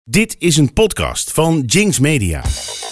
Dit is een podcast van Jinx Media.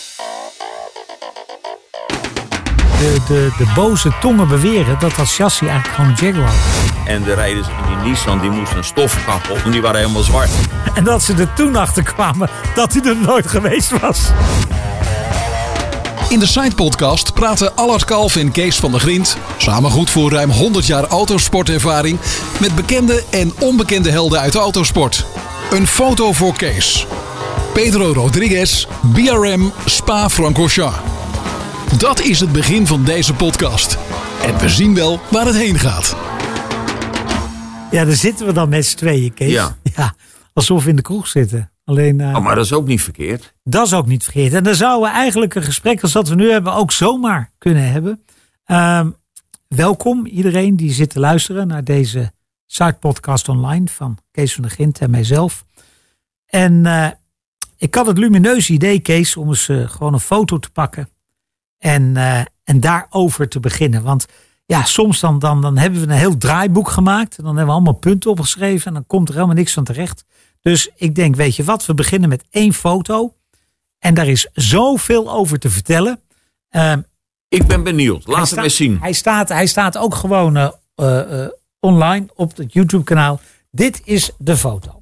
De boze tongen beweren dat chassis eigenlijk gewoon een Jaguar was. En de rijders in die Nissan die moesten een stofkap op en die waren helemaal zwart. En dat ze er toen achter kwamen dat hij er nooit geweest was. In de Side-podcast praten Allard Kalf en Kees van der Grind, samen goed voor ruim 100 jaar autosportervaring, met bekende en onbekende helden uit de autosport. Een foto voor Kees. Pedro Rodriguez, BRM, Spa-Francorchamps. Dat is het begin van deze podcast. En we zien wel waar het heen gaat. Ja, daar zitten we dan met z'n tweeën, Kees. Ja, alsof we in de kroeg zitten. Alleen, maar dat is ook niet verkeerd. Dat is ook niet verkeerd. En dan zouden we eigenlijk een gesprek als dat we nu hebben ook zomaar kunnen hebben. Welkom iedereen die zit te luisteren naar deze Side-podcast online van Kees van der Grind en mijzelf. En ik had het lumineuze idee, Kees, om eens gewoon een foto te pakken. En daarover te beginnen. Want ja, soms dan hebben we een heel draaiboek gemaakt. En dan hebben we allemaal punten opgeschreven. En dan komt er helemaal niks van terecht. Dus ik denk, weet je wat, we beginnen met 1 foto. En daar is zoveel over te vertellen. Ik ben benieuwd. Laten we eens zien. Hij staat ook gewoon online op het YouTube kanaal. Dit is de foto.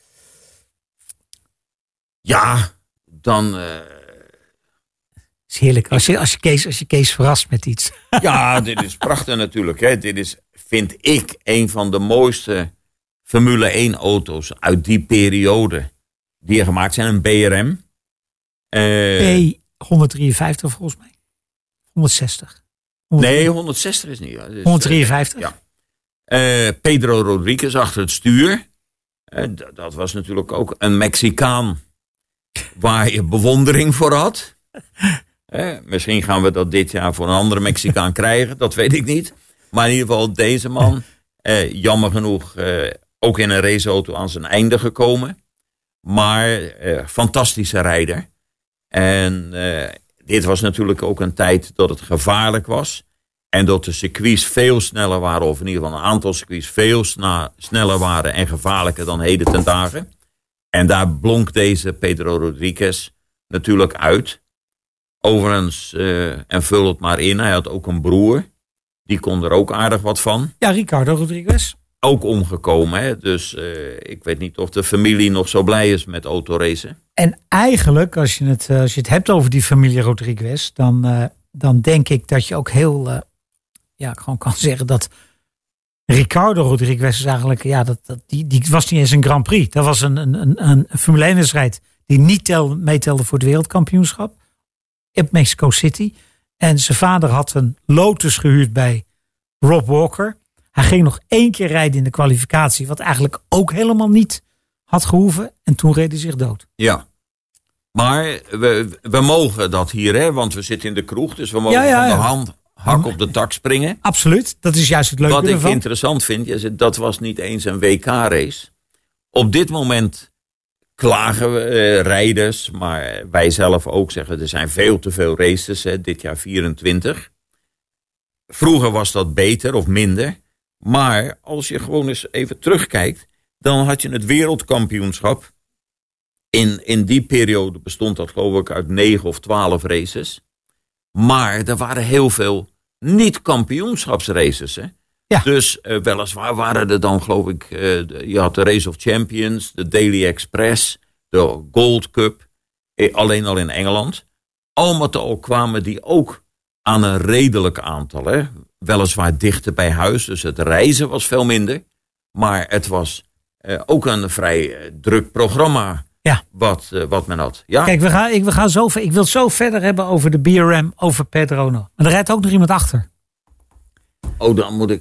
Ja, dan... Het is heerlijk als je Kees verrast met iets. Ja, dit is prachtig natuurlijk. Hè. Dit is, vind ik, een van de mooiste Formule 1 auto's uit die periode. Die er gemaakt zijn. Een BRM. P153 volgens mij. 160. Nee, 160 is niet. Dus, 153? Ja. Pedro Rodriguez achter het stuur. Dat was natuurlijk ook een Mexicaan waar je bewondering voor had. Misschien gaan we dat dit jaar voor een andere Mexicaan krijgen. Dat weet ik niet. Maar in ieder geval deze man. Jammer genoeg ook in een raceauto aan zijn einde gekomen. Maar fantastische rijder. En dit was natuurlijk ook een tijd dat het gevaarlijk was. En dat de circuits veel sneller waren. Of in ieder geval een aantal circuits veel sneller waren. En gevaarlijker dan heden ten dagen. En daar blonk deze Pedro Rodriguez natuurlijk uit. Overigens, en vul het maar in, hij had ook een broer. Die kon er ook aardig wat van. Ja, Ricardo Rodriguez. Ook omgekomen, hè? Dus ik weet niet of de familie nog zo blij is met autoracen. En eigenlijk, als je het hebt over die familie Rodriguez, dan denk ik dat je ook heel, gewoon kan zeggen dat Ricardo Rodriguez is eigenlijk, die was niet eens een Grand Prix. Dat was een Formule 1 wedstrijd die niet meetelde voor het wereldkampioenschap. In Mexico City. En zijn vader had een Lotus gehuurd bij Rob Walker. Hij ging nog 1 keer rijden in de kwalificatie. Wat eigenlijk ook helemaal niet had gehoeven. En toen reed hij zich dood. Ja. Maar we mogen dat hier, hè? Want we zitten in de kroeg. Dus we mogen van de hand hak op de tak springen. Absoluut. Dat is juist het leuke ervan. Wat ik interessant vind, dat was niet eens een WK-race. Op dit moment klagen we rijders, maar wij zelf ook zeggen, er zijn veel te veel races, hè, dit jaar 24. Vroeger was dat beter of minder, maar als je gewoon eens even terugkijkt, dan had je het wereldkampioenschap. In die periode bestond dat geloof ik uit 9 of 12 races. Maar er waren heel veel niet-kampioenschapsraces, hè. Ja. Dus weliswaar waren er dan, geloof ik, je had de Race of Champions, de Daily Express, de Gold Cup, alleen al in Engeland. Al met al kwamen die ook aan een redelijk aantal. Hè? Weliswaar dichter bij huis, dus het reizen was veel minder. Maar het was ook een vrij druk programma wat men had. Ja? Kijk, ik wil het zo verder hebben over de BRM, over Pedro. Maar er rijdt ook nog iemand achter. Oh, dan moet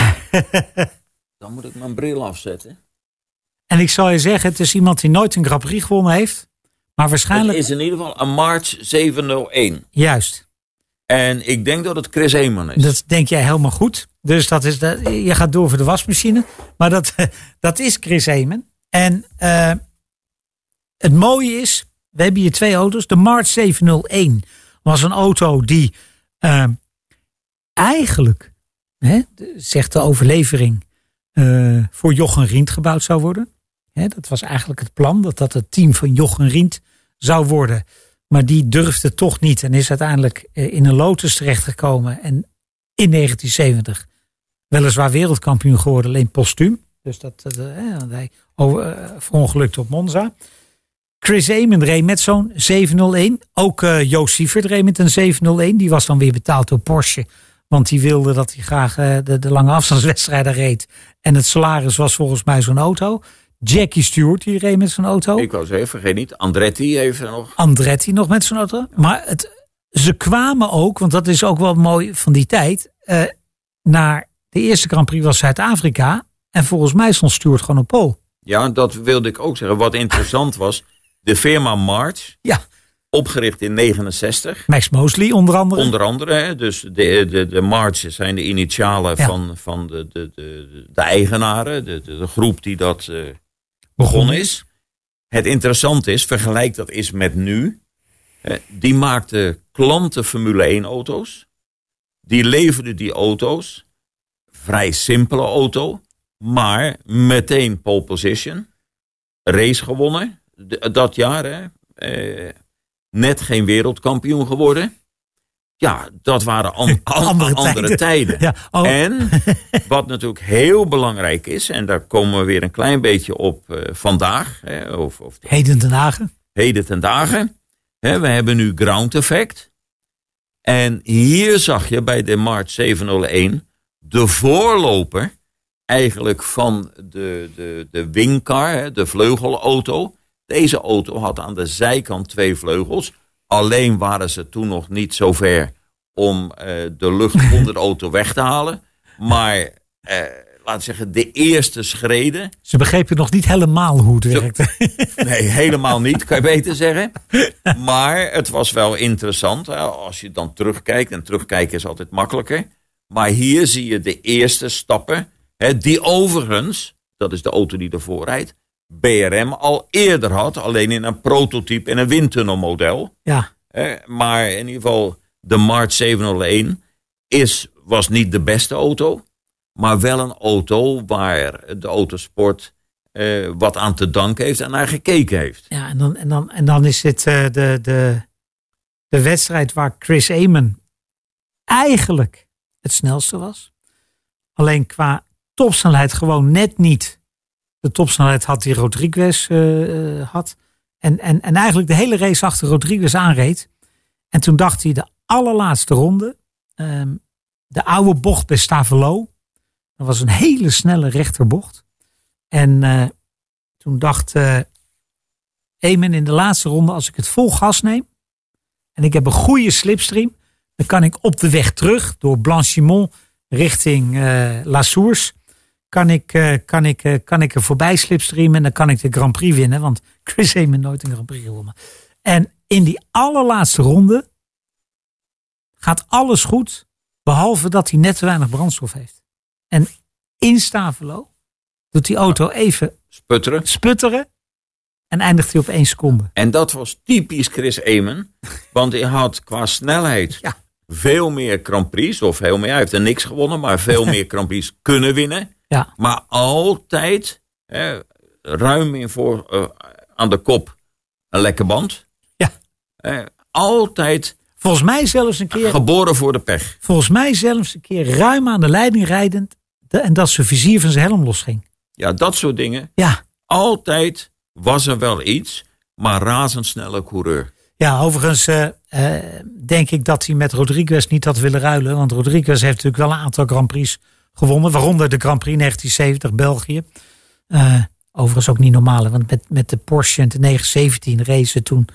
ik mijn bril afzetten. En ik zal je zeggen, het is iemand die nooit een Grand Prix gewonnen heeft. Maar waarschijnlijk... Het is in ieder geval een March 701. Juist. En ik denk dat het Chris Amon is. Dat denk jij helemaal goed. Dus je gaat door voor de wasmachine. Maar dat is Chris Amon. En het mooie is, we hebben hier 2 auto's. De March 701 was een auto die eigenlijk, zegt de overlevering, voor Jochen Rindt gebouwd zou worden. Dat was eigenlijk het plan, dat het team van Jochen Rindt zou worden. Maar die durfde toch niet en is uiteindelijk in een Lotus terechtgekomen. En in 1970 weliswaar wereldkampioen geworden, alleen postuum. Dus hij verongelukte op Monza. Chris Amon reed met zo'n 701. Ook Joost Sievert reed met een 701. Die was dan weer betaald door Porsche. Want die wilde dat hij graag de lange afstandswedstrijden reed. En het salaris was volgens mij zo'n auto. Jackie Stewart die reed met zijn auto. Ik wou zeggen, vergeet niet. Andretti even nog. Andretti nog met zijn auto. Maar ze kwamen ook, want dat is ook wel mooi van die tijd. Naar de eerste Grand Prix was Zuid-Afrika. En volgens mij stond Stewart gewoon op pole. Ja, dat wilde ik ook zeggen. Wat interessant was, de firma March, opgericht in 1969. Max Mosley onder andere. Onder andere, dus de March zijn de initialen van de eigenaren, de groep die dat begonnen is. Het interessante is, vergelijk dat eens met nu. Die maakte klanten Formule 1 auto's. Die leverden die auto's. Vrij simpele auto. Maar meteen pole position. Race gewonnen. Dat jaar. Net geen wereldkampioen geworden. Ja, dat waren andere tijden. Ja, En wat natuurlijk heel belangrijk is. En daar komen we weer een klein beetje op vandaag. Heden ten dagen. Heden ten dagen. We hebben nu ground effect. En hier zag je bij de March 701 de voorloper eigenlijk van de wingcar, de vleugelauto. Deze auto had aan de zijkant 2 vleugels. Alleen waren ze toen nog niet zo ver om de lucht onder de auto weg te halen. Maar laten we zeggen, de eerste schreden. Ze begrepen nog niet helemaal hoe het werkte. Nee, helemaal niet, kan je beter zeggen. Maar het was wel interessant als je dan terugkijkt. En terugkijken is altijd makkelijker. Maar hier zie je de eerste stappen. Die overigens, dat is de auto die ervoor rijdt, BRM al eerder had. Alleen in een prototype in een windtunnelmodel. Ja. Maar in ieder geval de March 701 was niet de beste auto. Maar wel een auto waar de autosport wat aan te danken heeft en naar gekeken heeft. Ja, en dan is dit de wedstrijd waar Chris Amon eigenlijk het snelste was. Alleen qua topsnelheid gewoon net niet. De topsnelheid had die Rodriguez had. En eigenlijk de hele race achter Rodriguez aanreed. En toen dacht hij de allerlaatste ronde. De oude bocht bij Stavelot. Dat was een hele snelle rechterbocht. En toen dacht Amon in de laatste ronde, als ik het vol gas neem en ik heb een goede slipstream, dan kan ik op de weg terug door Blanchimont richting La Source, kan ik er voorbij slipstreamen en dan kan ik de Grand Prix winnen, want Chris Amon nooit een Grand Prix gewonnen. En in die allerlaatste ronde gaat alles goed, behalve dat hij net te weinig brandstof heeft. En in Stavelot doet die auto even sputteren en eindigt hij op 1 seconde. En dat was typisch Chris Amon, want hij had qua snelheid veel meer Grand Prix, of veel meer, hij heeft er niks gewonnen, maar veel meer Grand Prix kunnen winnen. Ja. Maar altijd ruim aan de kop een lekke band. Ja. Altijd. Volgens mij zelfs een keer. Geboren voor de pech. Volgens mij zelfs een keer ruim aan de leiding rijdend. En dat zijn vizier van zijn helm losging. Ja, dat soort dingen. Ja. Altijd was er wel iets, maar razendsnelle coureur. Ja, overigens denk ik dat hij met Rodriguez niet had willen ruilen. Want Rodriguez heeft natuurlijk wel een aantal Grand Prix gewonnen. Waaronder de Grand Prix 1970 België. Overigens ook niet normaal. Want met de Porsche en de 917 racen toen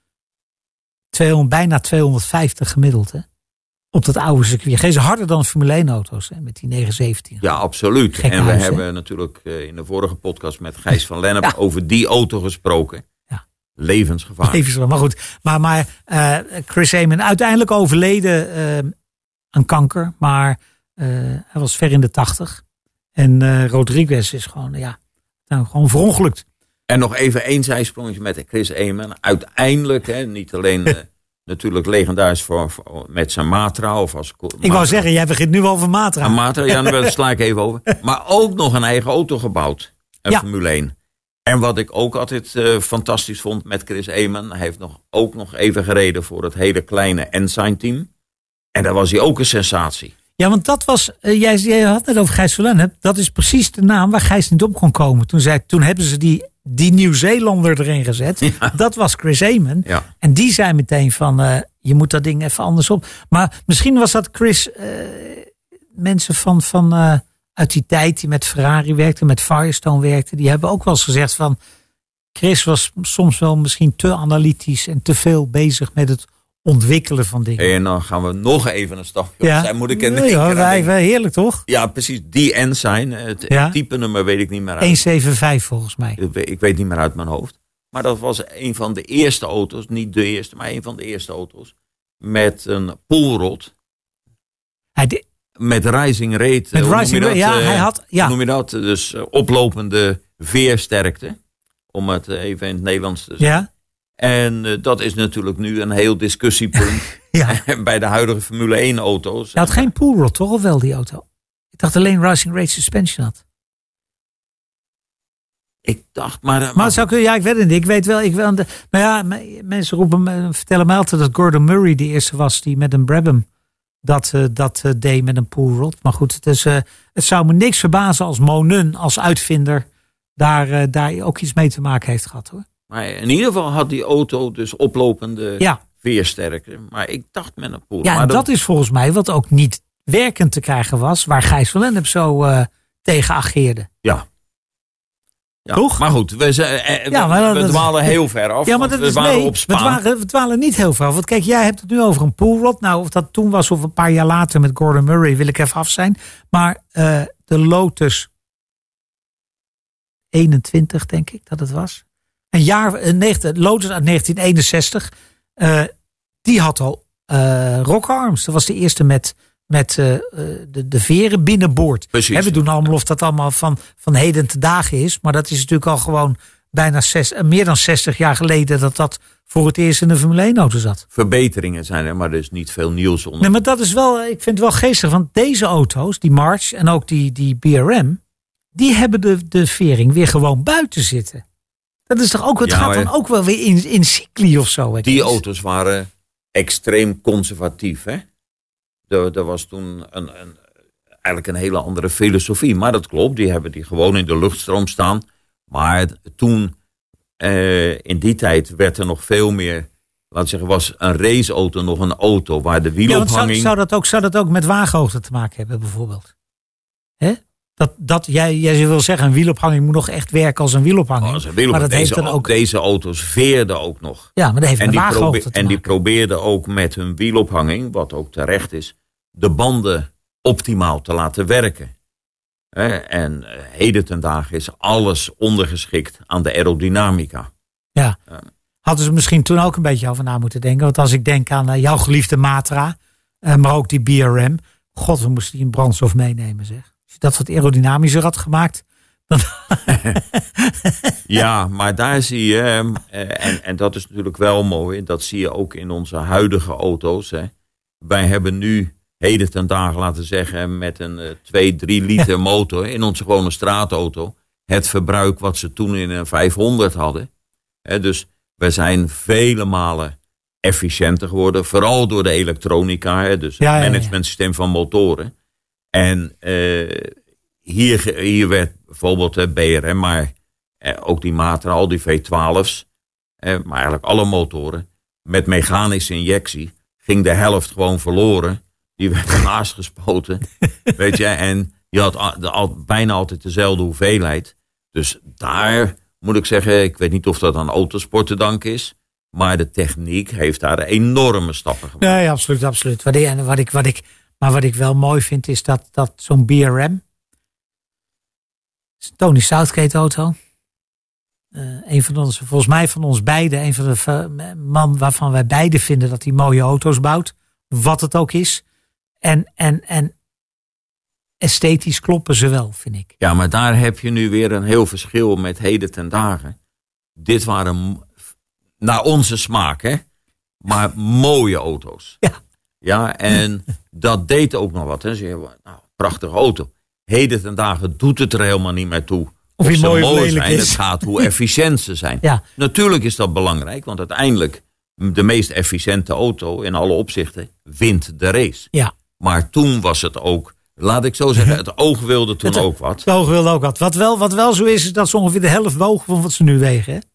bijna 250 gemiddeld. Hè? Op dat oude circuit. Geen ze harder dan Formule 1 auto's met die 917. Ja, absoluut. En we hebben natuurlijk in de vorige podcast met Gijs van Lennep over die auto gesproken. Ja. Levensgevaar. Maar goed. Maar Chris Amon uiteindelijk overleden aan kanker. Maar hij was ver in de 80. En Rodriguez is gewoon verongelukt. En nog even één zijsprongetje met Chris Amon. Uiteindelijk, niet alleen natuurlijk legendarisch met zijn Matra. Ik wou zeggen, jij begint nu over Matra. Matra, ja, daar sla ik even over. Maar ook nog een eigen auto gebouwd. Een Formule 1. En wat ik ook altijd fantastisch vond met Chris Amon. Hij heeft ook nog even gereden voor het hele kleine Ensign team. En daar was hij ook een sensatie. Ja, want dat was, jij had het over Gijs Verlennep. Dat is precies de naam waar Gijs niet op kon komen. Toen hebben ze die Nieuw-Zeelander erin gezet. Ja. Dat was Chris Amon. Ja. En die zei meteen van, je moet dat ding even anders op. Maar misschien was dat Chris, mensen van uit die tijd die met Ferrari werkten, met Firestone werkten. Die hebben ook wel eens gezegd van, Chris was soms wel misschien te analytisch en te veel bezig met het ontwikkelen van dingen. En dan gaan we nog even een stapje. Ja. Moet ik heerlijk toch? Ja, precies. Die Ensign. Het type nummer weet ik niet meer uit. 175 volgens mij. Ik weet niet meer uit mijn hoofd. Maar dat was een van de eerste auto's. Niet de eerste, maar een van de eerste auto's. Met een pullrod. Met rising rate. Met rising rate, hij had... Ja. Noem je dat? Dus oplopende veersterkte. Om het even in het Nederlands te zeggen. Ja. En dat is natuurlijk nu een heel discussiepunt bij de huidige Formule 1 auto's. Hij had geen pullrod toch, of wel die auto? Ik dacht alleen Rising Rate Suspension had. Ik dacht, maar het zou kunnen, ik weet het niet. Ik weet wel. Mensen vertellen mij altijd dat Gordon Murray de eerste was die met een Brabham dat deed met een pullrod. Maar goed, het zou me niks verbazen als Monen als uitvinder daar ook iets mee te maken heeft gehad, hoor. Maar in ieder geval had die auto dus oplopende veersterkte. Maar ik dacht met een pullrod. Ja, en maar dat is volgens mij wat ook niet werkend te krijgen was, waar Gijs Verlennep zo tegen ageerde. Ja. Toch? Maar goed, we dwalen heel ver af. Ja, maar dat we dwalen niet heel ver af. Want kijk, jij hebt het nu over een pullrod. Nou, of dat toen was of een paar jaar later met Gordon Murray, wil ik even af zijn. Maar de Lotus 21, denk ik dat het was. Lotus uit 1961. Die had al rockarms. Dat was de eerste met de veren binnenboord. We doen allemaal of dat allemaal van heden te dagen is. Maar dat is natuurlijk al gewoon bijna meer dan 60 jaar geleden dat voor het eerst in de Formule 1 auto zat. Verbeteringen zijn er, maar er is niet veel nieuws onder. Nee, maar dat is wel, ik vind het wel geestig. Want deze auto's, die March en ook die BRM, die hebben de vering weer gewoon buiten zitten. Dat is toch ook, het gaat dan ook wel weer in cycli of zo. Die auto's waren extreem conservatief, hè? Er was toen eigenlijk een hele andere filosofie. Maar dat klopt, die hebben die gewoon in de luchtstroom staan. Maar toen, in die tijd, werd er nog veel meer, laat zeggen, was een raceauto nog een auto waar de wielophanging... Zou dat ook met wagenhoogte te maken hebben, bijvoorbeeld? Hè? Jij wil zeggen, een wielophanging moet nog echt werken als een wielophanging. Maar dat heeft dan ook... Deze auto's veerden ook nog. Ja, maar dat heeft met wagenhoogte te maken. En die probeerden ook met hun wielophanging, wat ook terecht is, de banden optimaal te laten werken. En heden ten dagen is alles ondergeschikt aan de aerodynamica. Ja. Hadden ze misschien toen ook een beetje over na moeten denken. Want als ik denk aan jouw geliefde Matra, maar ook die BRM. God, we moesten die in brandstof meenemen, zeg. Als je dat wat aerodynamischer had gemaakt. Dan... Ja, maar daar zie je, en dat is natuurlijk wel mooi, dat zie je ook in onze huidige auto's. Hè. Wij hebben nu heden ten dagen, laten zeggen, met een 2-3 liter motor in onze gewone straatauto, het verbruik wat ze toen in een 500 hadden. Dus we zijn vele malen efficiënter geworden, vooral door de elektronica, dus het managementsysteem van motoren. En hier werd bijvoorbeeld BRM, maar ook die Matra, al die V12's, maar eigenlijk alle motoren, met mechanische injectie, ging de helft gewoon verloren. Die werd ernaast gespoten, weet je, en je had bijna altijd dezelfde hoeveelheid. Dus daar moet ik zeggen, ik weet niet of dat aan autosport te danken is, maar de techniek heeft daar enorme stappen gemaakt. Nee, absoluut. Wat ik wel mooi vind is dat zo'n BRM, Tony Southgate auto, een van ons, volgens mij van ons beiden, een van de man waarvan wij beiden vinden dat hij mooie auto's bouwt, wat het ook is. En esthetisch kloppen ze wel, vind ik. Ja, maar daar heb je nu weer een heel verschil met heden ten dagen. Dit waren naar onze smaak, hè, maar mooie auto's. Ja, en dat deed ook nog wat. Hè. Nou, prachtige auto. Heden ten dagen doet het er helemaal niet meer toe Of ze mooi of mooi lelijk zijn. is. Het gaat hoe efficiënt ze zijn. Ja. Natuurlijk is dat belangrijk, want uiteindelijk de meest efficiënte auto in alle opzichten wint de race. Ja. Maar toen was het ook, laat ik zo zeggen, het oog wilde toen ook wat. Het oog wilde ook wat. Wat wel zo is dat ze ongeveer de helft wogen van wat ze nu wegen. Hè?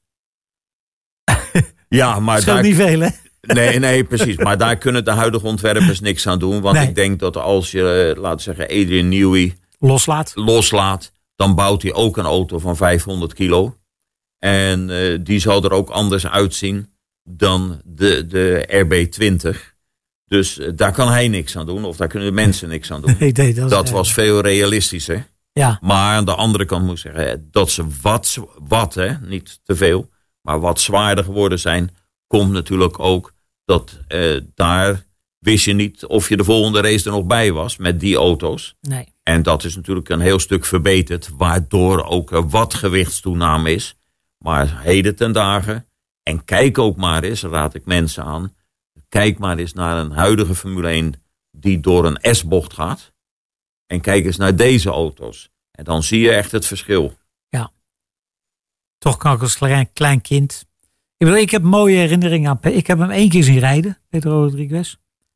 Ja, maar Dat scheelt niet veel, hè? Nee, precies. Maar daar kunnen de huidige ontwerpers niks aan doen. Want Nee. ik denk dat als je, laten we zeggen, Adrian Newey loslaat, dan bouwt hij ook een auto van 500 kilo. En die zal er ook anders uitzien dan de RB20. Dus daar kan hij niks aan doen. Of daar kunnen de mensen niks aan doen. Nee, dat was veel realistischer. Ja. Maar aan de andere kant moet ik zeggen, dat ze wat hè, niet te veel, maar wat zwaarder geworden zijn, komt natuurlijk ook dat daar wist je niet of je de volgende race er nog bij was met die auto's. Nee. En dat is natuurlijk een heel stuk verbeterd, waardoor ook wat gewichtstoename is. Maar heden ten dagen, en kijk ook maar eens, raad ik mensen aan, kijk maar eens naar een huidige Formule 1 die door een S-bocht gaat. En kijk eens naar deze auto's. En dan zie je echt het verschil. Ja. Toch kan ik als klein kind. Ik bedoel, ik heb mooie herinneringen aan. Ik heb hem 1 keer zien rijden, Pedro Rodriguez.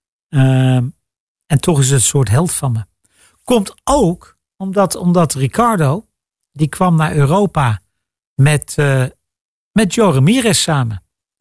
En toch is het een soort held van me. Komt ook omdat Ricciardo, die kwam naar Europa met Joe Ramirez samen.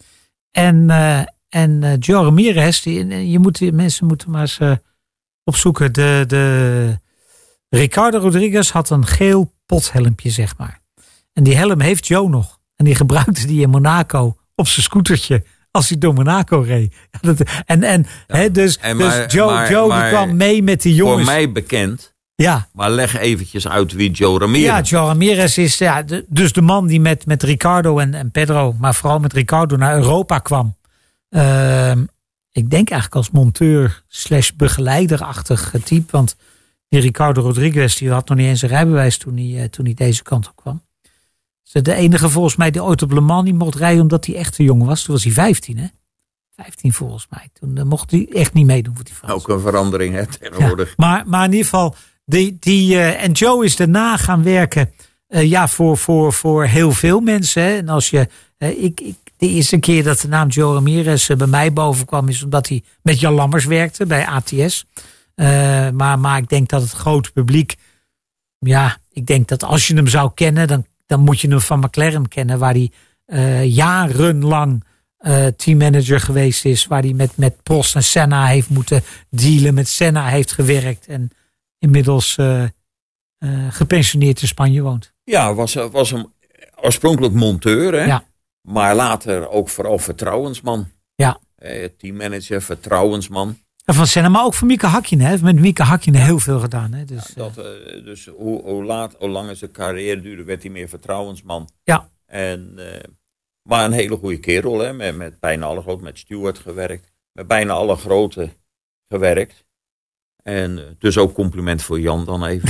En Joe Ramirez, mensen moeten maar eens opzoeken. De Ricardo Rodriguez had een geel pothelmpje, zeg maar. En die helm heeft Joe nog. En die gebruikte die in Monaco op zijn scootertje als hij door Monaco reed. Dus Joe die kwam mee met die jongens. Voor mij bekend. Ja. Maar leg eventjes uit wie Joe Ramirez. Ja, Joe Ramirez is dus de man die met Ricciardo en Pedro, maar vooral met Ricciardo naar Europa kwam. Ik denk eigenlijk als monteur / begeleiderachtig type. Want die Ricardo Rodriguez die had nog niet eens een rijbewijs toen hij deze kant op kwam. Dus de enige volgens mij die ooit op Le Mans niet mocht rijden omdat hij echt te jong was. Toen was hij 15, hè? 15 volgens mij. Toen mocht hij echt niet meedoen voor die Frans. Ook een verandering, hè, tegenwoordig. Ja, maar in ieder geval, en Joe is daarna gaan werken voor heel veel mensen. Hè? En als je, de eerste keer dat de naam Joe Ramirez bij mij boven kwam is omdat hij met Jan Lammers werkte bij ATS. Maar ik denk dat het grote publiek, ik denk dat als je hem zou kennen, dan moet je hem van McLaren kennen, waar hij jarenlang teammanager geweest is, waar hij met Prost en Senna heeft moeten dealen, met Senna heeft gewerkt en inmiddels gepensioneerd in Spanje woont. Ja, was een oorspronkelijk monteur, hè? Ja. Maar later ook vooral vertrouwensman. Ja. Teammanager, vertrouwensman. En van Senna, maar ook van Mika Hakkinen. Hij heeft met Mika Hakkinen heel veel gedaan. Hè? Dus hoe lang zijn carrière duurde, werd hij meer vertrouwensman. Ja. Maar een hele goede kerel, hè? Met bijna alle grote, met Stewart gewerkt. Met bijna alle grote gewerkt. En dus ook compliment voor Jan dan even.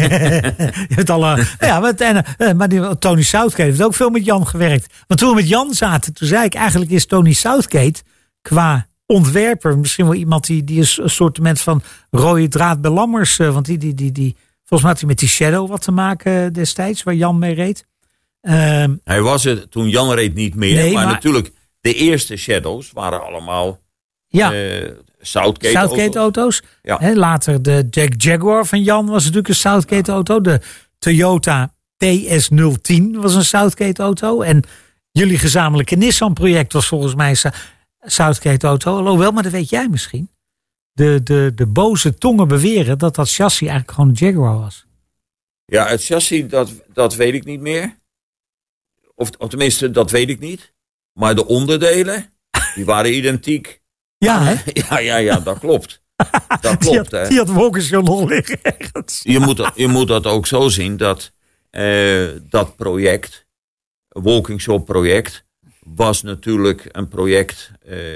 Maar Tony Southgate heeft ook veel met Jan gewerkt. Want toen we met Jan zaten, toen zei ik eigenlijk is Tony Southgate qua ontwerper misschien wel iemand die is een soort van rode draad bij Lammers. Want die volgens mij had hij met die Shadow wat te maken destijds, waar Jan mee reed. Hij was het toen Jan reed niet meer. Nee, maar natuurlijk, de eerste Shadows waren allemaal Southgate auto's. Ja. Later de Jaguar van Jan was natuurlijk een Southgate auto. De Toyota TS010 was een Southgate auto. En jullie gezamenlijke Nissan project was volgens mij een Southgate auto. Alhoewel, maar dat weet jij misschien. De boze tongen beweren dat chassis eigenlijk gewoon een Jaguar was. Ja, het chassis, dat weet ik niet meer. Of tenminste, dat weet ik niet. Maar de onderdelen, die waren identiek. Ja, hè? Ja, dat klopt. Dat klopt, hè. Die had Walkinshaw nog liggen ergens. Je moet dat ook zo zien dat dat project, Walkinshaw project, was natuurlijk een project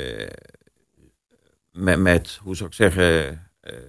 met, hoe zou ik zeggen,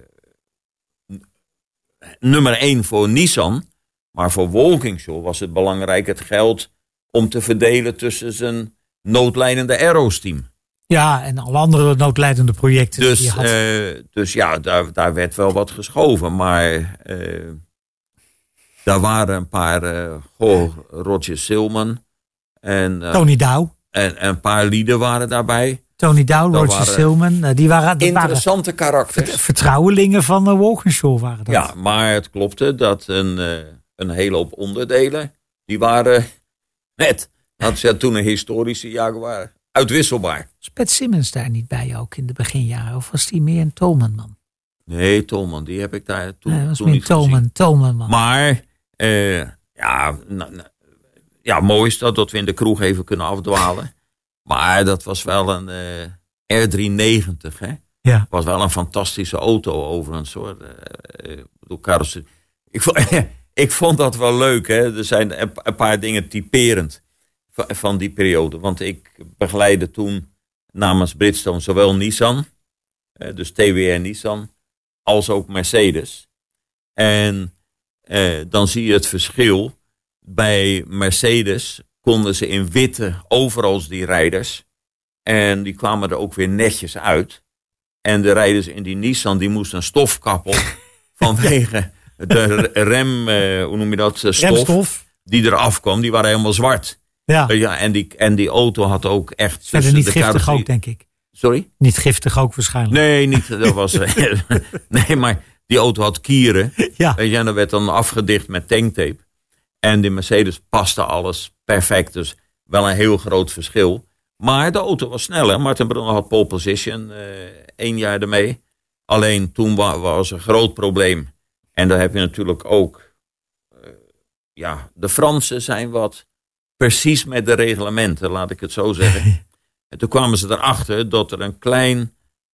nummer 1 voor Nissan. Maar voor Walkinshaw was het belangrijk het geld om te verdelen tussen zijn noodlijdende Arrows team. Ja, en alle andere noodlijdende projecten die je had. Dus ja, daar werd wel wat geschoven. Maar Daar waren een paar, Roger Silman. En, Tony Dow. En een paar lieden waren daarbij. Tony Dow, Roger Silman. Die waren interessante karakters. Vertrouwelingen van Walkinshaw waren dat. Ja, maar het klopte dat een hele hoop onderdelen, die waren had ze toen een historische Jaguar, uitwisselbaar. Was Pat Simmons daar niet bij ook in de beginjaren? Of was die meer een Tolman-man? Nee, Tolman, die heb ik daar toen, nee, was toen meer niet Tolman-man. Maar, mooi is dat we in de kroeg even kunnen afdwalen. Maar dat was wel een R390, hè? Ja. Was wel een fantastische auto overigens, hoor. Ik vond dat wel leuk, hè. Er zijn een paar dingen typerend van die periode. Want ik begeleidde toen namens Bridgestone zowel Nissan, dus TWR Nissan, als ook Mercedes. En dan zie je het verschil. Bij Mercedes konden ze in witte overals die rijders. En die kwamen er ook weer netjes uit. En de rijders in die Nissan, die moesten een stofkappel vanwege de rem, hoe noem je dat, stof die eraf kwam. Die waren helemaal zwart. Ja. En die auto had ook echt... Verder niet giftig ook, denk ik. Sorry? Niet giftig ook waarschijnlijk. Nee, niet. Dat was... nee, maar die auto had kieren. Ja. Weet je, en dat werd dan afgedicht met tanktape. En de Mercedes paste alles perfect. Dus wel een heel groot verschil. Maar de auto was sneller. Martin Brundle had pole position 1 jaar ermee. Alleen toen was een groot probleem. En daar heb je natuurlijk ook... de Fransen zijn wat precies met de reglementen, laat ik het zo zeggen. En toen kwamen ze erachter dat er een klein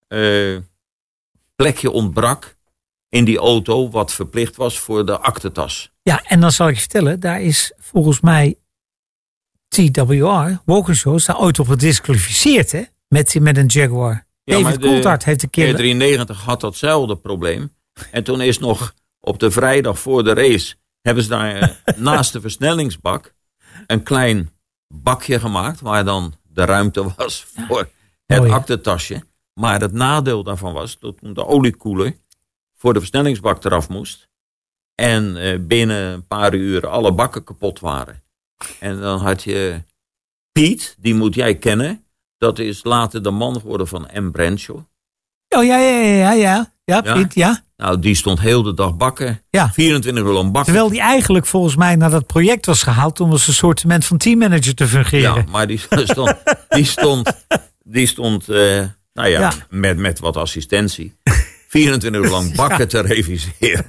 plekje ontbrak in die auto wat verplicht was voor de aktentas. Ja, en dan zal ik je vertellen, daar is volgens mij TWR, Walkinshaw, is daar ooit op gedisqualificeerd, hè? Met een Jaguar. Ja, David Coulthard heeft een keer... 93 had datzelfde probleem. En toen is nog op de vrijdag voor de race, hebben ze daar naast de versnellingsbak een klein bakje gemaakt, waar dan de ruimte was voor het aktentasje. Maar het nadeel daarvan was dat toen de oliekoeler voor de versnellingsbak eraf moest. En binnen een paar uur alle bakken kapot waren. En dan had je Piet, die moet jij kennen. Dat is later de man geworden van M. Brenshaw. Oh ja, Piet, ja. Nou, die stond heel de dag bakken. Ja. 24 uur lang bakken. Terwijl die eigenlijk volgens mij naar dat project was gehaald om als een soortement van teammanager te fungeren. Ja, maar die stond met wat assistentie 24 uur lang bakken te reviseren.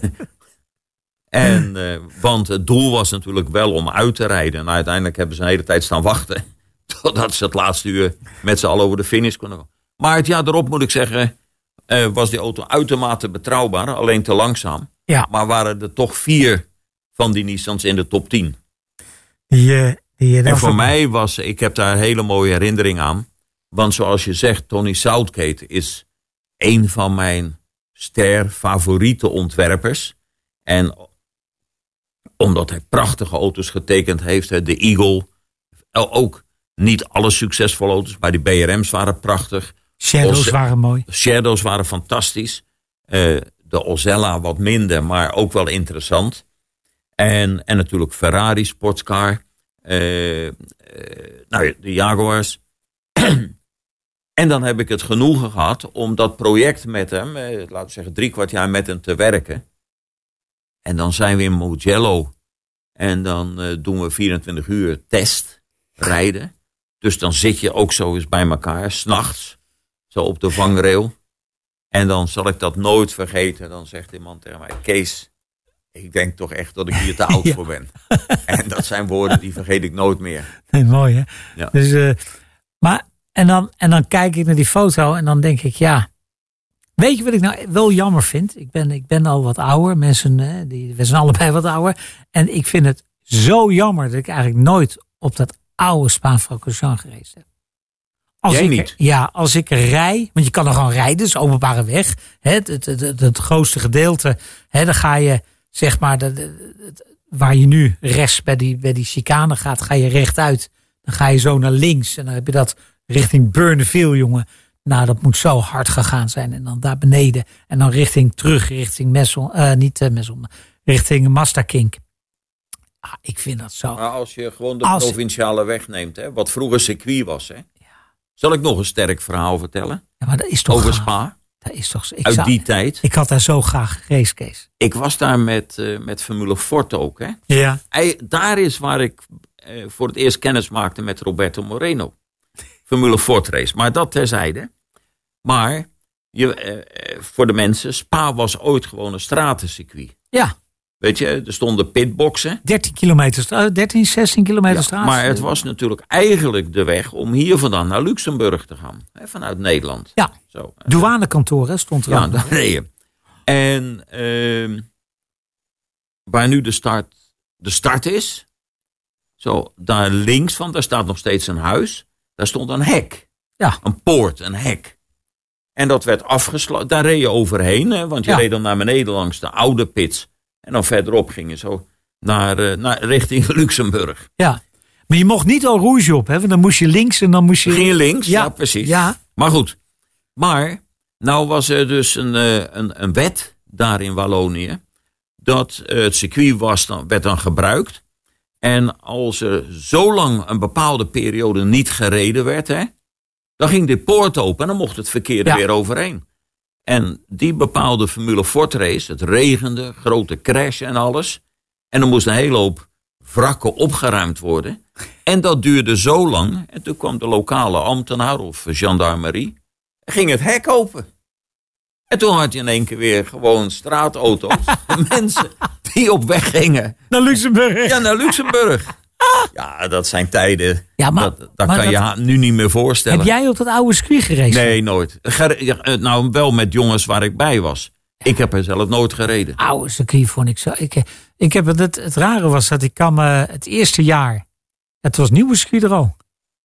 En, want het doel was natuurlijk wel om uit te rijden. En uiteindelijk hebben ze een hele tijd staan wachten. Totdat ze het laatste uur met z'n allen over de finish konden gaan. Maar het jaar erop moet ik zeggen, was die auto uitermate betrouwbaar. Alleen te langzaam. Ja. Maar waren er toch 4 van die Nissans in de top 10. En voor mij ik heb daar een hele mooie herinnering aan. Want zoals je zegt, Tony Southgate is een van mijn favoriete ontwerpers. En omdat hij prachtige auto's getekend heeft. De Eagle. Ook niet alle succesvolle auto's. Maar die BRM's waren prachtig. Shadows waren mooi. Shadows waren fantastisch. De Osella wat minder. Maar ook wel interessant. En natuurlijk Ferrari sportscar. De Jaguars. En dan heb ik het genoegen gehad om dat project met hem, laten we zeggen 3/4 jaar met hem te werken. En dan zijn we in Mugello. En dan doen we 24 uur test rijden. Dus dan zit je ook zo eens bij elkaar, 's nachts, zo op de vangrail. En dan zal ik dat nooit vergeten. Dan zegt iemand tegen mij, Kees, ik denk toch echt dat ik hier te oud voor ben. En dat zijn woorden die vergeet ik nooit meer. Nee, mooi hè? Ja. Dus, en dan kijk ik naar die foto en dan denk ik, ja. Weet je wat ik nou wel jammer vind? Ik ben al wat ouder. We zijn allebei wat ouder. En ik vind het zo jammer dat ik eigenlijk nooit op dat oude Spa-Francorchamps gereden heb. Jij niet? Als ik rij, want je kan er gewoon rijden, dus openbare weg. Het grootste gedeelte, dan ga je, zeg maar, waar je nu rechts bij die chicane gaat, ga je rechtuit. Dan ga je zo naar links en dan heb je dat richting Burneville, jongen. Nou, dat moet zo hard gegaan zijn. En dan daar beneden. En dan richting Messel, richting Maastakink. Ik vind dat zo. Maar als je gewoon de provinciale weg neemt, hè, wat vroeger circuit was. Hè. Zal ik nog een sterk verhaal vertellen? Ja, maar dat is toch over gaaf. Spa? Dat is toch, die tijd. Ik had daar zo graag geraced, Kees. Ik was daar met Formule Ford ook. Hè. Ja. Daar is waar ik voor het eerst kennis maakte met Roberto Moreno. Formule Ford race. Maar dat terzijde. Maar voor de mensen, Spa was ooit gewoon een stratencircuit. Ja. Weet je, er stonden pitboxen. 16 kilometer straat. Maar het was natuurlijk eigenlijk de weg om hier vandaan naar Luxemburg te gaan. Hè, vanuit Nederland. Ja, zo. Douanekantoor, hè, stond er Ja, daar reed je. En waar nu de start is. Zo, daar links van, daar staat nog steeds een huis. Daar stond een hek. Ja. Een poort, een hek. En dat werd afgesloten. Daar reed je overheen. Hè, want je reed dan naar beneden langs de oude pits. En dan verderop ging je zo naar richting Luxemburg. Ja, maar je mocht niet al Rouge op, hè? Want dan moest je links en dan moest je... Ging je links, ja precies. Ja. Maar goed. Maar, nou was er dus een wet daar in Wallonië. Dat het circuit werd dan gebruikt. En als er zo lang een bepaalde periode niet gereden werd, hè, dan ging de poort open en dan mocht het verkeer er weer overheen. En die bepaalde Formule Ford race, het regende, grote crash en alles. En er moest een hele hoop wrakken opgeruimd worden. En dat duurde zo lang. En toen kwam de lokale ambtenaar of gendarmerie. En ging het hek open. En toen had je in één keer weer gewoon straatauto's. Mensen die op weg gingen. Naar Luxemburg. Ja, naar Luxemburg. Ja, dat zijn tijden. Ja, dat maar kan je nu niet meer voorstellen. Heb jij op dat oude circuit gereden? Nee, nooit. Nou, wel met jongens waar ik bij was. Ik heb er zelf nooit gereden. Oude circuit vond ik zo. Ik heb het rare was dat ik kwam het eerste jaar. Het was nieuwe circuit er al.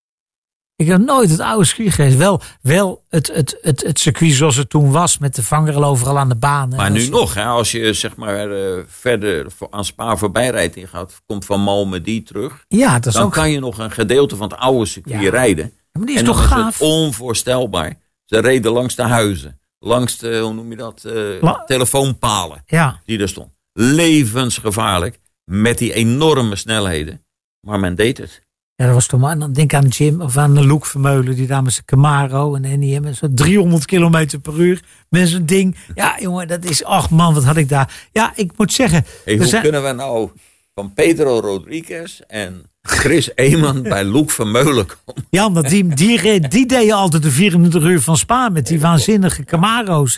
Ik heb nooit het oude circuit gereden. Wel het circuit zoals het toen was. Met de vangrail overal aan de baan. Maar nu nog. Hè, als je zeg maar verder aan Spa voorbij rijdt. En gaat, komt van Malmedy terug. Ja, dat is dan ook... kan je nog een gedeelte van het oude circuit rijden. Ja, maar die is en toch dan gaaf? Is het onvoorstelbaar. Ze reden langs de huizen. Langs de, hoe noem je dat? Telefoonpalen. Ja. Die er stonden. Levensgevaarlijk. Met die enorme snelheden. Maar men deed het. Ja, dat was toch maar. Dan denk aan Jim of aan Loek Vermeulen. Die daar met zijn Camaro en NIM. En zo 300 kilometer per uur. Met zo'n ding. Ja, jongen, dat is... Ach man, wat had ik daar. Ja, ik moet zeggen... Hoe kunnen we nou van Pedro Rodriguez en Chris Eeman bij Loek Vermeulen komen? Ja, omdat die deden altijd de 24 uur van Spa. Met die waanzinnige Camaro's.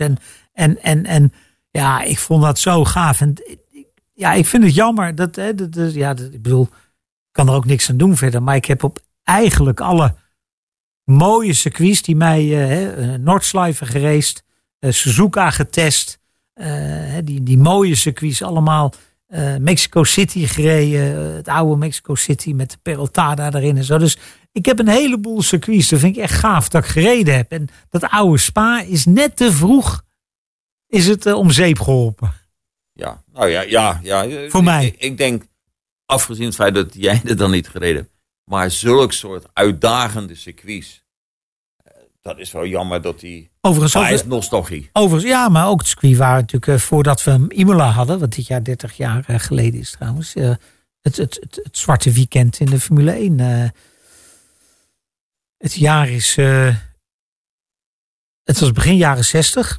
En ja, ik vond dat zo gaaf. En ja, ik vind het jammer. Ik bedoel... Ik kan er ook niks aan doen verder. Maar ik heb op eigenlijk alle mooie circuits die mij... Nordschleife geraced. Suzuka getest. Die mooie circuits allemaal. Mexico City gereden. Het oude Mexico City met de Peraltada erin en zo. Dus ik heb een heleboel circuits. Dat vind ik echt gaaf dat ik gereden heb. En dat oude Spa is net te vroeg. Is het om zeep geholpen. Ja, nou ja. Voor mij. Ik denk... Afgezien het feit dat jij er dan niet gereden hebt. Maar zulk soort uitdagende circuits. Dat is wel jammer dat die... Overigens is nostalgie. Overigens, ja, maar ook het circuit waar natuurlijk voordat we Imola hadden. Wat dit jaar 30 jaar geleden is trouwens. Het zwarte weekend in de Formule 1. Het jaar is... het was begin jaren 60.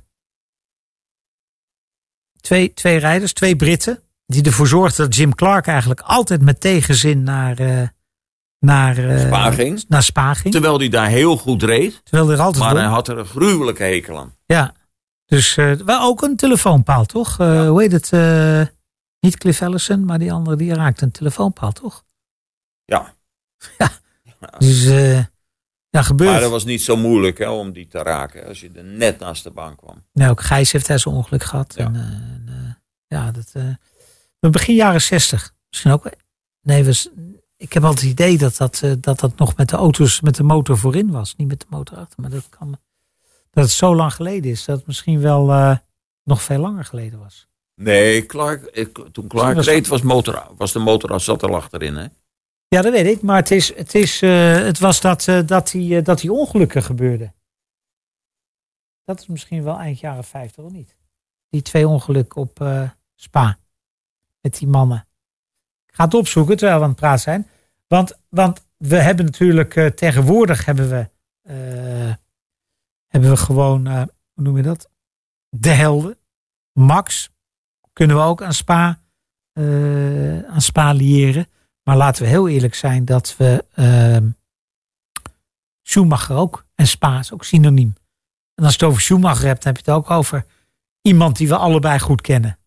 Twee rijders, 2 Britten. Die ervoor zorgde dat Jim Clark eigenlijk altijd met tegenzin naar Spa ging. Terwijl hij daar heel goed reed. Maar hij had er een gruwelijke hekel aan. Ja, dus wel ook een telefoonpaal, toch? Hoe heet het? Niet Cliff Ellison, maar die andere die raakte een telefoonpaal, toch? Ja. Ja. Dus gebeurt. Maar dat was niet zo moeilijk om die te raken. Als je er net naast de baan kwam. Nou, ook Gijs heeft hij zo'n ongeluk gehad. Ja. Begin jaren 60. Misschien ook. Nee, ik heb altijd het idee dat nog met de auto's, met de motor voorin was. Niet met de motor achter. Maar dat het zo lang geleden is. Dat het misschien wel nog veel langer geleden was. Nee, toen Clark reed was de motor zat er achterin. Hè? Ja, dat weet ik. Maar het was dat die ongelukken gebeurden. Dat is misschien wel eind jaren 50 of niet. Die 2 ongelukken op Spa. met die mannen. Ik ga het opzoeken terwijl we aan het praten zijn. Want we hebben natuurlijk tegenwoordig hebben we gewoon, hoe noem je dat? De helden. Max kunnen we ook aan Spa liëren. Maar laten we heel eerlijk zijn dat we Schumacher ook en Spa is ook synoniem. En als je het over Schumacher hebt, dan heb je het ook over iemand die we allebei goed kennen.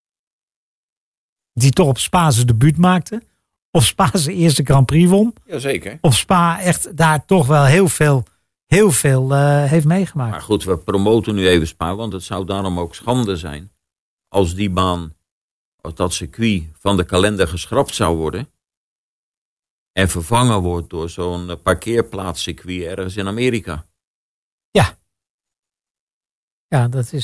Die toch op Spa zijn debuut maakte. Of Spa zijn eerste Grand Prix won. Jazeker. Of Spa echt daar toch wel heel veel heeft meegemaakt. Maar goed, we promoten nu even Spa, want het zou daarom ook schande zijn als die baan, als dat circuit van de kalender geschrapt zou worden en vervangen wordt door zo'n parkeerplaatscircuit ergens in Amerika. Ja, dat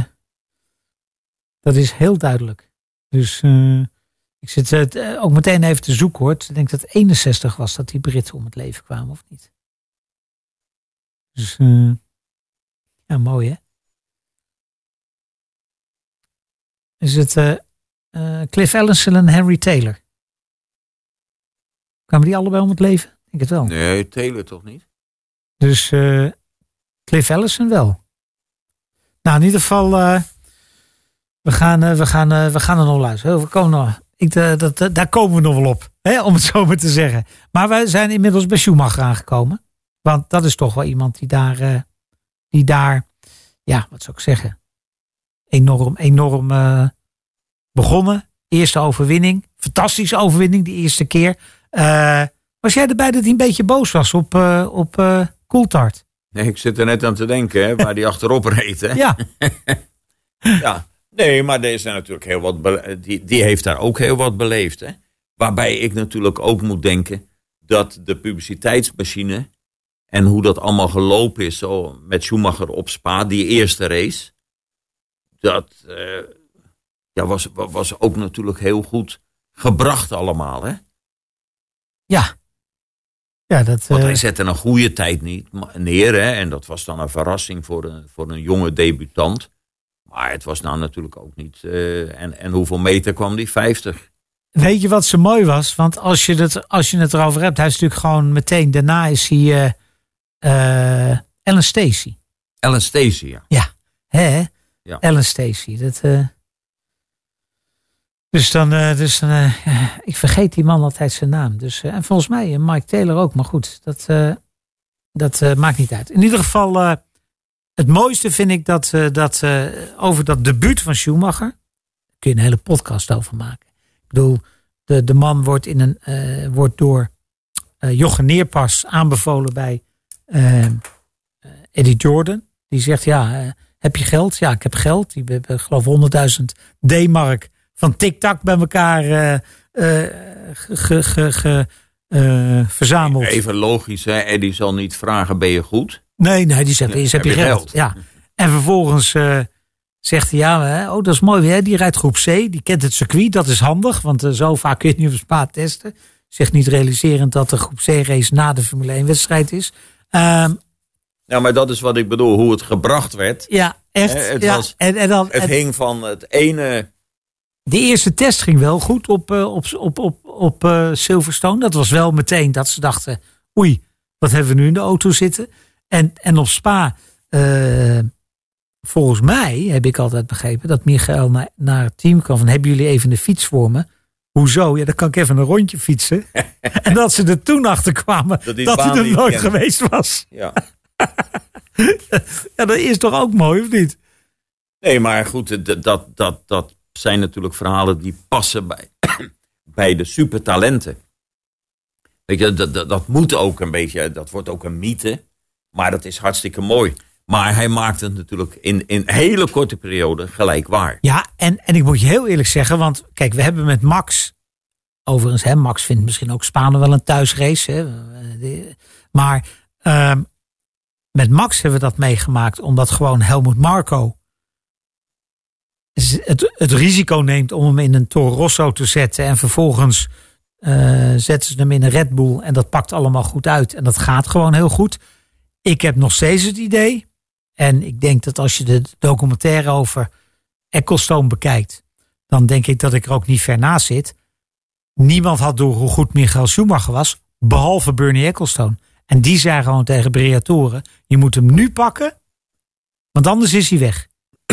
is heel duidelijk. Dus ik zit ook meteen even te zoeken hoor. Ik denk dat het 61 was dat die Britten om het leven kwamen, of niet? Dus ja, mooi hè. Is het Cliff Ellison en Henry Taylor? Kwamen die allebei om het leven? Ik denk het wel. Nee, Taylor toch niet? Dus Cliff Ellison wel. Nou, in ieder geval, we gaan er nog luisteren. We komen nog, daar komen we nog wel op, hè, om het zo maar te zeggen. Maar wij zijn inmiddels bij Schumacher aangekomen. Want dat is toch wel iemand die daar, ja, wat zou ik zeggen, enorm begonnen. Eerste overwinning, fantastische overwinning die eerste keer. Was jij erbij dat hij een beetje boos was op Coulthard? Nee, ik zit er net aan te denken, hè, waar die achterop reed. Hè? Ja. Ja. Nee, maar deze natuurlijk heel wat die heeft daar ook heel wat beleefd. Hè? Waarbij ik natuurlijk ook moet denken dat de publiciteitsmachine en hoe dat allemaal gelopen is zo met Schumacher op Spa, die eerste race, dat was ook natuurlijk heel goed gebracht allemaal. Hè? Ja. Ja, want hij zette een goede tijd niet neer. Hè? En dat was dan een verrassing voor een jonge debutant. Maar het was nou natuurlijk ook niet. En hoeveel meter kwam die? 50. Weet je wat zo mooi was? Want als je het erover hebt, hij is natuurlijk gewoon meteen. Daarna is hij Alan Stacey. Alan Stacey, ja. Ja, hè? Ja. Alan Stacey. Dus dan ik vergeet die man altijd zijn naam. Dus, en volgens mij Mike Taylor ook. Maar goed, dat maakt niet uit. In ieder geval, het mooiste vind ik dat over dat debuut van Schumacher, daar kun je een hele podcast over maken. Ik bedoel, de man wordt door Jochen Neerpas aanbevolen bij Eddie Jordan. Die zegt, heb je geld? Ja, ik heb geld. Die hebben geloof 100.000 D-mark van TikTok bij elkaar verzameld. Even logisch, hè? Eddie zal niet vragen, ben je goed? Nee, die zegt, heb je geld? Ja. En vervolgens zegt hij, dat is mooi, hè? Die rijdt groep C, die kent het circuit, dat is handig, want zo vaak kun je het niet op Spa testen. Zegt niet realiserend dat de groep C race na de Formule 1 wedstrijd is. Ja, maar dat is wat ik bedoel, hoe het gebracht werd. Ja, echt. Het hing van het ene. De eerste test ging wel goed op Silverstone. Dat was wel meteen dat ze dachten, oei, wat hebben we nu in de auto zitten? En op Spa, volgens mij heb ik altijd begrepen dat Michael naar het team kwam van, hebben jullie even een fiets voor me? Hoezo? Ja, dan kan ik even een rondje fietsen. En dat ze er toen achter kwamen dat hij er nooit geweest was. Ja. Ja, dat is toch ook mooi, of niet? Nee, maar goed, dat zijn natuurlijk verhalen die passen bij de supertalenten. Weet je, dat moet ook een beetje, dat wordt ook een mythe. Maar dat is hartstikke mooi. Maar hij maakt het natuurlijk in een hele korte periode gelijk waar. Ja, en ik moet je heel eerlijk zeggen, want kijk, we hebben met Max, overigens, Max vindt misschien ook Spa wel een thuisrace. Hè, maar met Max hebben we dat meegemaakt, omdat gewoon Helmut Marko het risico neemt om hem in een Toro Rosso te zetten. En vervolgens zetten ze hem in een Red Bull. En dat pakt allemaal goed uit. En dat gaat gewoon heel goed. Ik heb nog steeds het idee. En ik denk dat als je de documentaire over Ecclestone bekijkt, dan denk ik dat ik er ook niet ver naast zit. Niemand had door hoe goed Michael Schumacher was, behalve Bernie Ecclestone. En die zei gewoon tegen Briatore, je moet hem nu pakken, want anders is hij weg.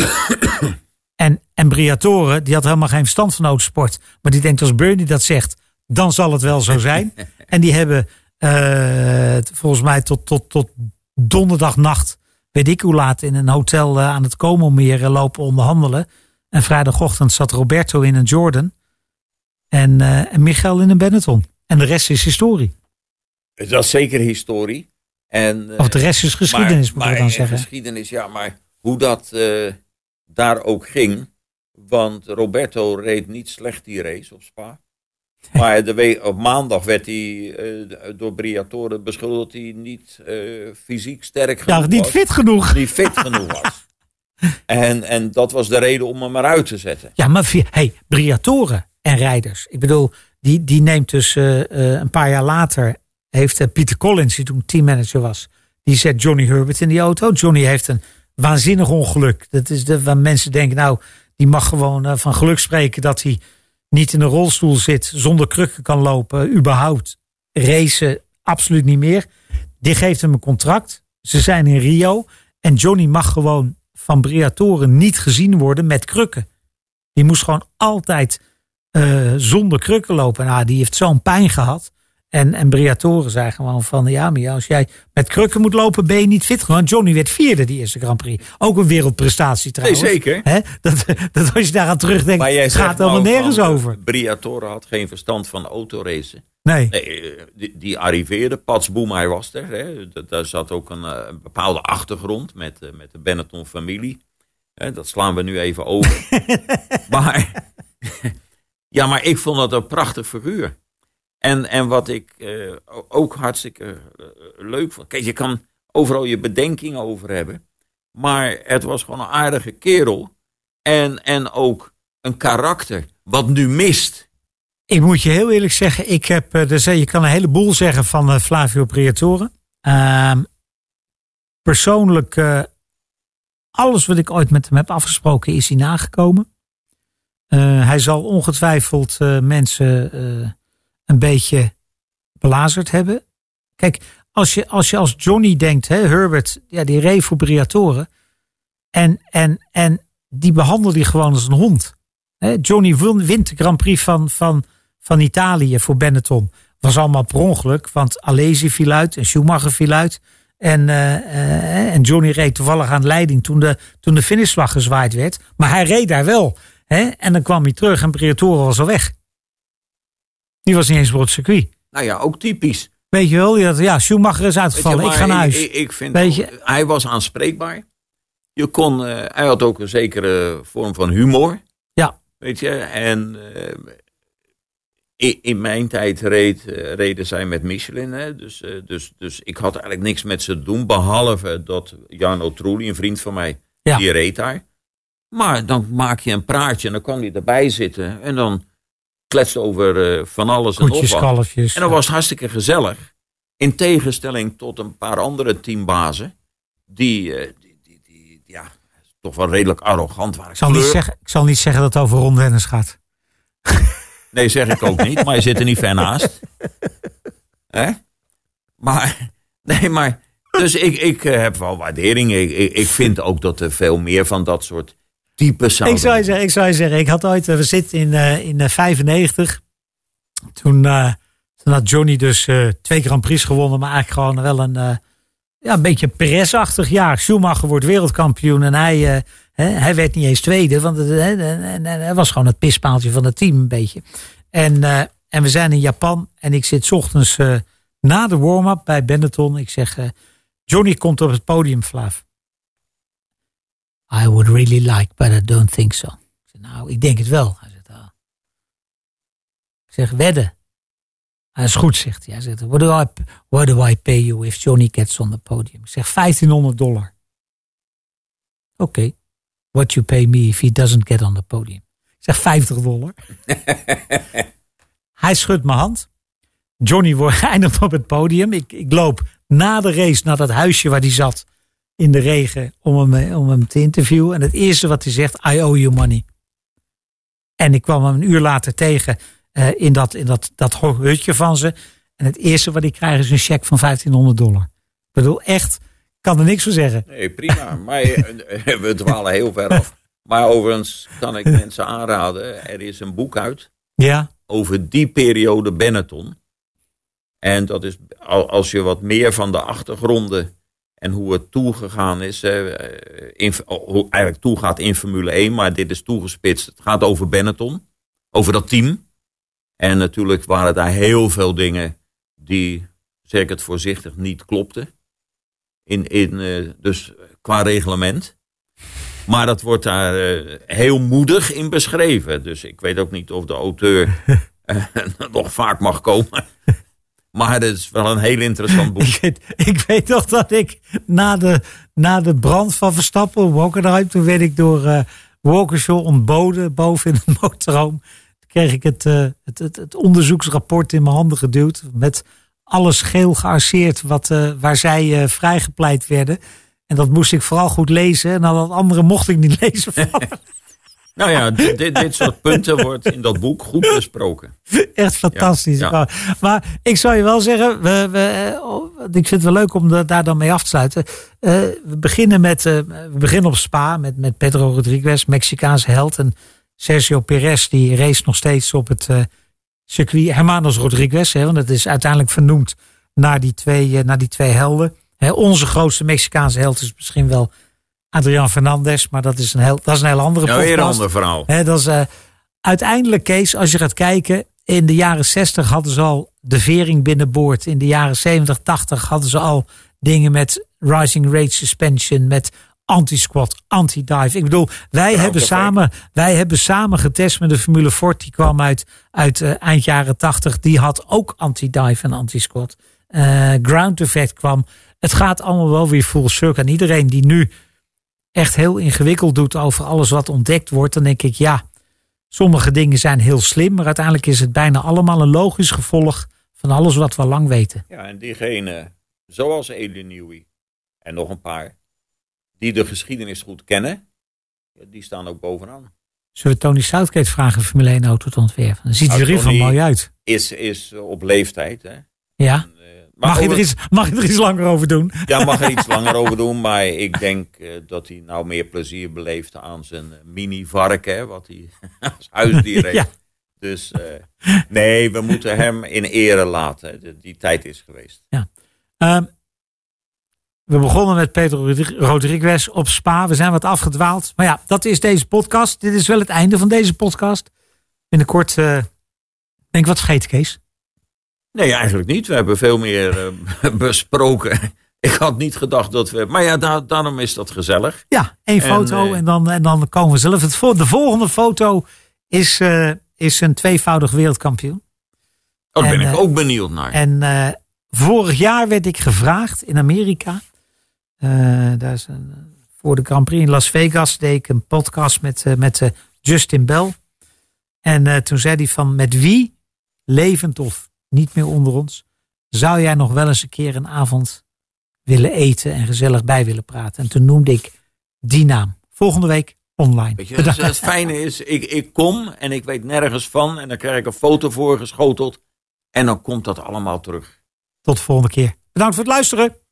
en Briatore, die had helemaal geen verstand van autosport. Maar die denkt, als Bernie dat zegt, dan zal het wel zo zijn. En die hebben volgens mij tot donderdagnacht, weet ik hoe laat, in een hotel aan het Como-meer lopen onderhandelen. En vrijdagochtend zat Roberto in een Jordan. En Michael in een Benetton. En de rest is historie. Dat is zeker historie. Of de rest is geschiedenis, moeten we dan zeggen. Geschiedenis, ja, maar hoe dat daar ook ging. Want Roberto reed niet slecht die race op Spa. Maar op maandag werd hij door Briatore beschuldigd dat hij niet fysiek sterk genoeg was. Ja, niet fit genoeg. Niet fit genoeg was. En dat was de reden om hem eruit te zetten. Ja, maar Briatore en rijders. Ik bedoel, die neemt dus een paar jaar later, heeft Peter Collins, die toen teammanager was, die zet Johnny Herbert in die auto. Johnny heeft een waanzinnig ongeluk. Dat is waar mensen denken, nou, die mag gewoon van geluk spreken dat hij niet in een rolstoel zit, zonder krukken kan lopen, überhaupt. Racen, absoluut niet meer. Die geeft hem een contract. Ze zijn in Rio. En Johnny mag gewoon van Briatore niet gezien worden met krukken. Die moest gewoon altijd zonder krukken lopen. Nou, die heeft zo'n pijn gehad. En Briatore zei gewoon van, ja, maar als jij met krukken moet lopen, ben je niet fit genoeg. Johnny werd 4e die eerste Grand Prix. Ook een wereldprestatie trouwens. Nee, zeker. Hè? Dat als je daaraan terugdenkt, het gaat helemaal nergens over. Briatore had geen verstand van autoracen. Nee. Die arriveerde, Pats Boemai was er. Hè. Daar zat ook een bepaalde achtergrond met de Benetton-familie. Dat slaan we nu even over. maar ik vond dat een prachtig figuur. En wat ik ook hartstikke leuk vond. Kijk, je kan overal je bedenkingen over hebben. Maar het was gewoon een aardige kerel. En ook een karakter. Wat nu mist. Ik moet je heel eerlijk zeggen. Ik heb, je kan een heleboel zeggen van Flavio Briatore. Persoonlijk, alles wat ik ooit met hem heb afgesproken is hij nagekomen. Hij zal ongetwijfeld mensen een beetje belazerd hebben. Kijk, als je als Johnny denkt, hè, Herbert, ja, die reed voor Briatore. En die behandelde hij gewoon als een hond. Hè, Johnny wint de Grand Prix van Italië voor Benetton. Was allemaal per ongeluk, want Alesi viel uit en Schumacher viel uit. En Johnny reed toevallig aan de leiding toen de finishvlag gezwaaid werd. Maar hij reed daar wel. Hè? En dan kwam hij terug en Briatore was al weg. Die was niet eens op het circuit. Nou ja, ook typisch. Weet je wel, ja, Schumacher is uitgevallen, ik ga naar huis. Ik vind hij was aanspreekbaar. Hij had ook een zekere vorm van humor. Ja. Weet je, en in mijn tijd reden zij met Michelin. Hè? Dus ik had eigenlijk niks met ze te doen. Behalve dat Jarno Trulli, een vriend van mij, die reed daar. Maar dan maak je een praatje en dan kwam hij erbij zitten. En dan kletste over van alles koetjes, en nog wat. Kalfjes, en dan was het hartstikke gezellig. In tegenstelling tot een paar andere teambazen. Die toch wel redelijk arrogant waren. Ik zal niet zeggen dat het over Ron Dennis gaat. Nee, zeg ik ook niet. Maar je zit er niet ver naast. Hè? Maar dus ik heb wel waardering. Ik vind ook dat er veel meer van dat soort types zouden. Ik zou je zeggen, ik had ooit, we zitten in 95. Toen had Johnny dus 2 Grand Prix gewonnen, maar eigenlijk gewoon wel een beetje Perez-achtig jaar. Schumacher wordt wereldkampioen en hij werd niet eens tweede, want hij was gewoon het pispaaltje van het team een beetje. En we zijn in Japan en ik zit 's ochtends na de warm-up bij Benetton. Ik zeg, Johnny komt op het podium, Flav. I would really like, but I don't think so. Ik zeg, nou, ik denk het wel. Hij zegt, Ik zeg, wedden. Hij is goed, zegt hij. Hij zegt, what do I pay you if Johnny gets on the podium? Ik zeg, $1,500. Oké. What you pay me if he doesn't get on the podium? Ik zeg, $50. Hij schudt mijn hand. Johnny eindigt op het podium. Ik loop na de race naar dat huisje waar hij zat in de regen om hem te interviewen. En het eerste wat hij zegt, I owe you money. En ik kwam hem een uur later tegen in dat hutje van ze. En het eerste wat ik krijg is een cheque van $1.500. Ik bedoel, echt, ik kan er niks voor zeggen. Nee, prima. Maar we dwalen heel ver af. Maar overigens kan ik mensen aanraden. Er is een boek uit. Ja. Over die periode Benetton. En dat is, als je wat meer van de achtergronden en hoe het toegegaan is, hoe eigenlijk toegaat in Formule 1, maar dit is toegespitst. Het gaat over Benetton, over dat team. En natuurlijk waren daar heel veel dingen die, zeg ik het voorzichtig, niet klopten. Dus qua reglement. Maar dat wordt daar heel moedig in beschreven. Dus ik weet ook niet of de auteur nog vaak mag komen. Maar het is wel een heel interessant boek. Ik weet nog dat ik na de brand van Verstappen, Hockenheim, toen werd ik door Walkinshaw ontboden boven in het motorhome. Toen kreeg ik het onderzoeksrapport in mijn handen geduwd. Met alles geel gearseerd waar zij vrijgepleit werden. En dat moest ik vooral goed lezen. En al dat andere mocht ik niet lezen. Nou ja, dit soort punten wordt in dat boek goed besproken. Echt fantastisch. Ja. Maar ik zou je wel zeggen, ik vind het wel leuk om daar dan mee af te sluiten. We beginnen op Spa met Pedro Rodriguez, Mexicaanse held. En Sergio Perez, die race nog steeds op het circuit Hermanos Rodriguez. Want het is uiteindelijk vernoemd naar die twee helden. Onze grootste Mexicaanse held is misschien wel Adrián Fernández, maar dat is een heel andere podcast. Weer een ander verhaal. Dat is uiteindelijk, Kees, als je gaat kijken, in de jaren 60 hadden ze al de vering binnenboord. In de jaren 70, 80 hadden ze al dingen met rising rate suspension, met anti-squat, anti-dive. Ik bedoel, wij hebben samen getest met de Formule Ford. Die kwam uit eind jaren 80. Die had ook anti-dive en anti-squat. Ground effect kwam. Het gaat allemaal wel weer full circle. En iedereen die nu echt heel ingewikkeld doet over alles wat ontdekt wordt, dan denk ik, ja, sommige dingen zijn heel slim, maar uiteindelijk is het bijna allemaal een logisch gevolg van alles wat we al lang weten. Ja, en diegene, zoals Adrian Newey en nog een paar, die de geschiedenis goed kennen, die staan ook bovenaan. Zullen we Tony Southgate vragen Formule 1 auto te ontwerpen? Dan ziet hij er in ieder geval mooi uit. Is op leeftijd, hè. Ja. Mag je er iets langer over doen? Ja, mag er iets langer over doen. Maar ik denk dat hij nou meer plezier beleeft aan zijn mini-varken. Wat hij als huisdier heeft. Ja. Dus nee, we moeten hem in ere laten. Die tijd is geweest. Ja. We begonnen met Pedro Rodriguez op Spa. We zijn wat afgedwaald. Maar ja, dat is deze podcast. Dit is wel het einde van deze podcast. Binnenkort denk ik wat vergeten, Kees. Nee, eigenlijk niet. We hebben veel meer besproken. Ik had niet gedacht dat we... Maar ja, daarom is dat gezellig. Ja, één foto en dan komen we zelf. De volgende foto is een tweevoudig wereldkampioen. Oh, daar ben ik ook benieuwd naar. En vorig jaar werd ik gevraagd in Amerika. Voor de Grand Prix in Las Vegas deed ik een podcast met Justin Bell. En toen zei hij van, met wie, levend of niet meer onder ons, zou jij nog wel eens een keer een avond willen eten en gezellig bij willen praten? En toen noemde ik die naam. Volgende week online. Weet je, het fijne is, ik kom en ik weet nergens van en dan krijg ik een foto voorgeschoteld en dan komt dat allemaal terug. Tot de volgende keer. Bedankt voor het luisteren.